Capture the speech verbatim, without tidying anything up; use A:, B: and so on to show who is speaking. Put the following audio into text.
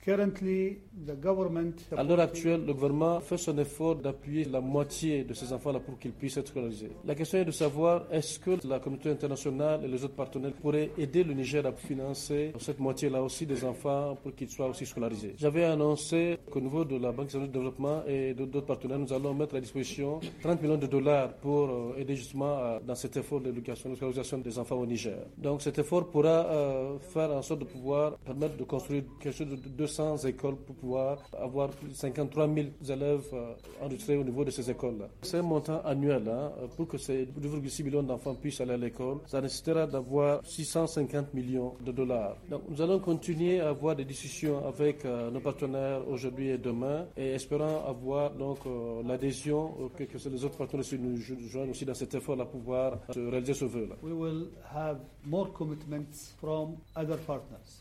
A: Currently, the government...
B: À l'heure actuelle, le gouvernement fait son effort d'appuyer la moitié de ces enfants-là pour qu'ils puissent être scolarisés. La question est de savoir est-ce que la communauté internationale et les autres partenaires pourraient aider le Niger à financer cette moitié-là aussi des enfants pour qu'ils soient aussi scolarisés. J'avais annoncé qu'au niveau de la Banque islamique de développement et d'autres partenaires, nous allons mettre à disposition trente millions de dollars pour aider justement à, dans cet effort d'éducation, de scolarisation des enfants au Niger. Donc cet effort pourra euh, faire en sorte de pouvoir permettre de construire quelque chose de deux cents écoles pour pouvoir avoir cinquante-trois mille élèves euh, enregistrés au niveau de ces écoles-là. C'est un montant annuel hein, pour que ces deux virgule six millions d'enfants puissent aller à l'école. Ça nécessitera d'avoir six cent cinquante millions de dollars. Donc nous allons continuer à avoir des discussions avec euh, nos partenaires aujourd'hui et demain et espérant avoir donc euh, l'adhésion euh, que, que les autres partenaires nous joignent aussi dans cet effort-là pour pouvoir euh, réaliser ce vœu-là.
A: We will have more commitments from other partners.